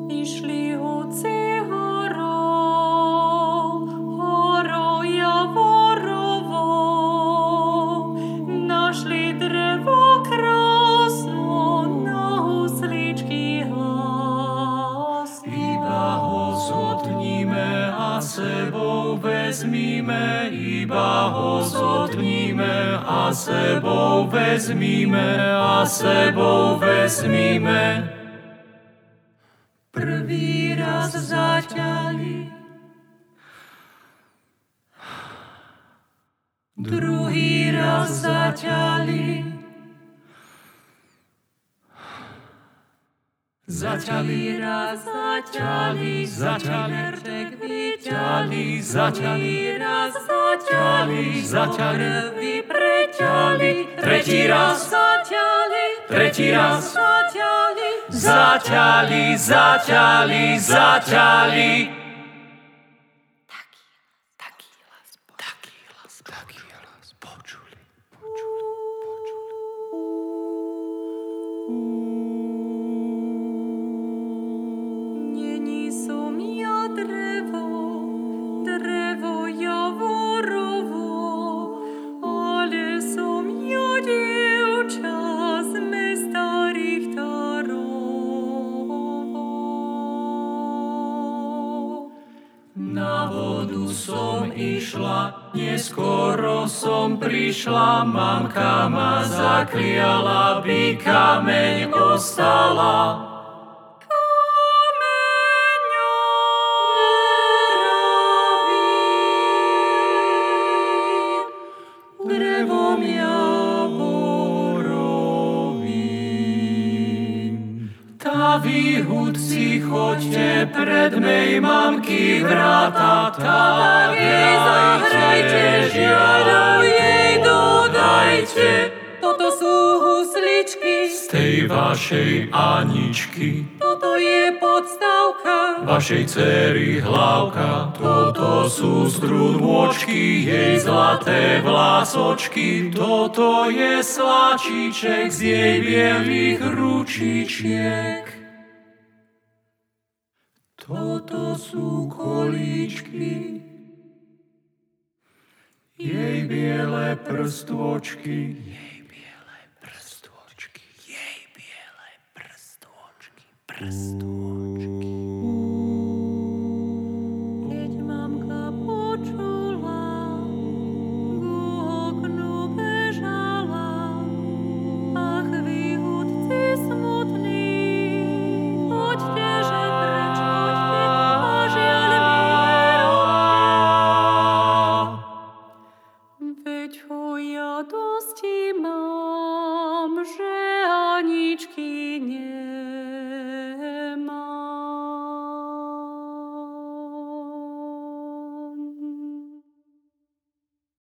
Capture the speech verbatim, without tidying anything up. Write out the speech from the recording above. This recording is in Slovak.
Išli hoci horou, horou Javorovou, našli drevo krásno, na husličky hasnú. Iba ho zotníme a sebou vezmíme, iba ho zotníme a sebou vezmíme, a sebou vezmíme. Prvý raz zaťali, druhý raz zaťali, zaťali raz zaťali, zaťali, vyťali, zaťali raz zaťali, zaťali, vypreťali, tretí raz zaťali, tretí raz zaťali, zaťali, zaťali, zaťali. Taký hlas, taký hlas, taký hlas, počuli, počuli, počuli. Není som ja drevo, drevo Javorovo, ale som ja dievča z mesta Richterovo. Na vodu som išla, neskoro som prišla, mamka ma zakliala, by kameň ostala. Drevom Javorovým. Tá vy, hudci, choďte pred mej mamky vrata, tak jej zahrajte, žiarou jej dodajte. Toto sú husličky, Z tej vašej Aničky, toto je podstavka, vašej dcery hlavka, toto sú strúdôčky, jej zlaté vlásočky, toto je sláčiček z jej bielých ručičiek. Toto sú kolíčky, jej biele prstôčky, jej biele prstôčky, jej biele prstôčky, prstôčky.